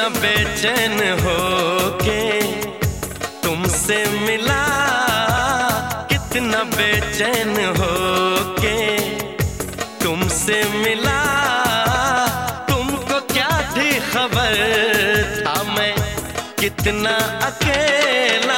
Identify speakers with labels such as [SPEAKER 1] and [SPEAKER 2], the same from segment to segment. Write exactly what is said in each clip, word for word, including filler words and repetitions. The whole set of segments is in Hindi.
[SPEAKER 1] कितना बेचैन हो के तुमसे मिला, कितना बेचैन हो के तुमसे मिला। तुमको क्या थी खबर था मैं कितना अकेला।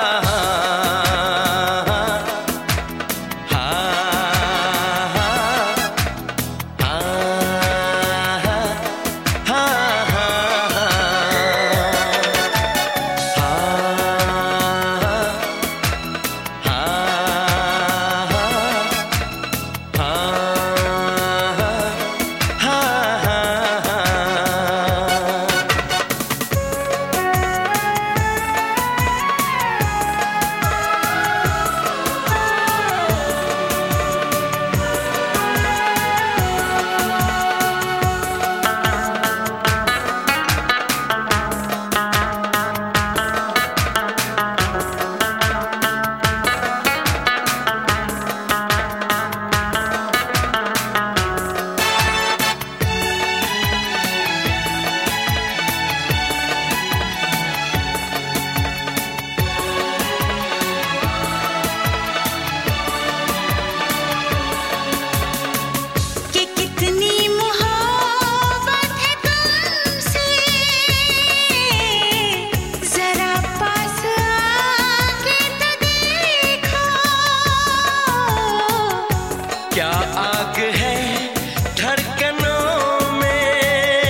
[SPEAKER 1] क्या आग है धड़कनों में,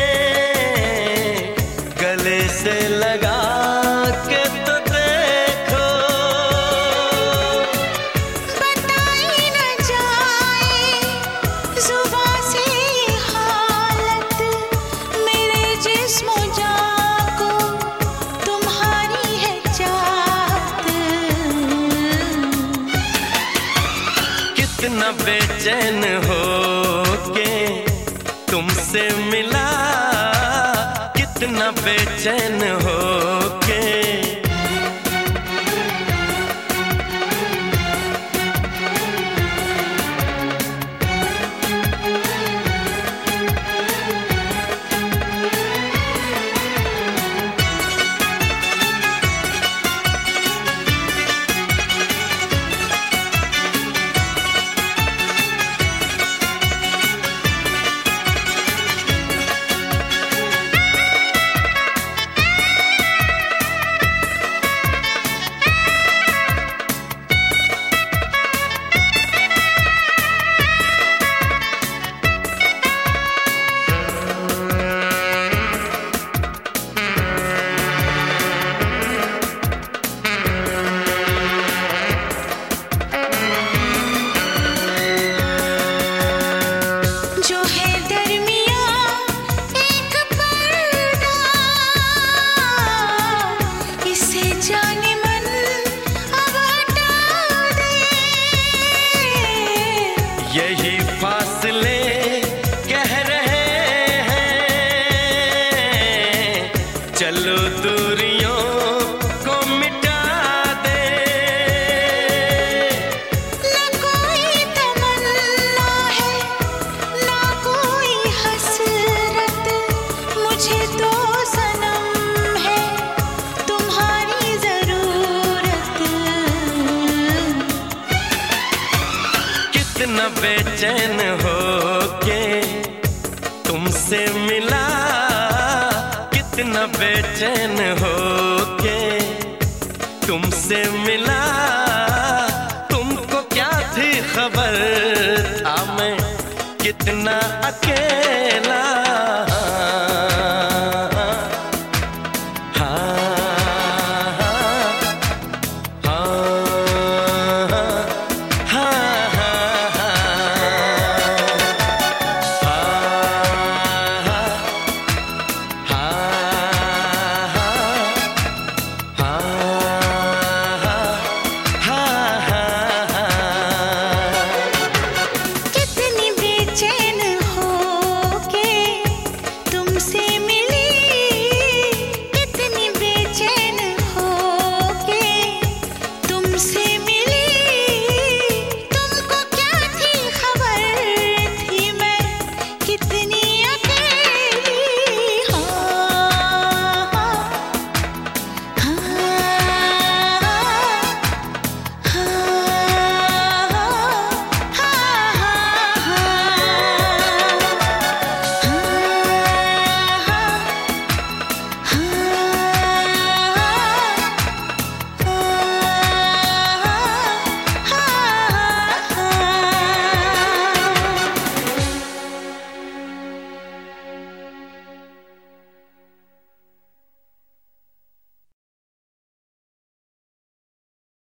[SPEAKER 1] गले से लगा के तो देखो।
[SPEAKER 2] बताई न जाए जुबां से हालत मेरे जिस्म जान को तुम्हारी है चाहत।
[SPEAKER 1] कितना बेचैन हो के तुमसे मिला, कितना बेचैन हो के। यही फासले कह रहे हैं, चलो दूरियों को मिटा दे।
[SPEAKER 2] ना कोई तमन्ना है ना कोई हसरत, मुझे तो सनम है तुम्हारी जरूरत।
[SPEAKER 1] कितना बेचैन हो के तुमसे मिला, कितना बेचैन हो के तुमसे मिला। तुमको क्या थी खबर था मैं कितना अकेला।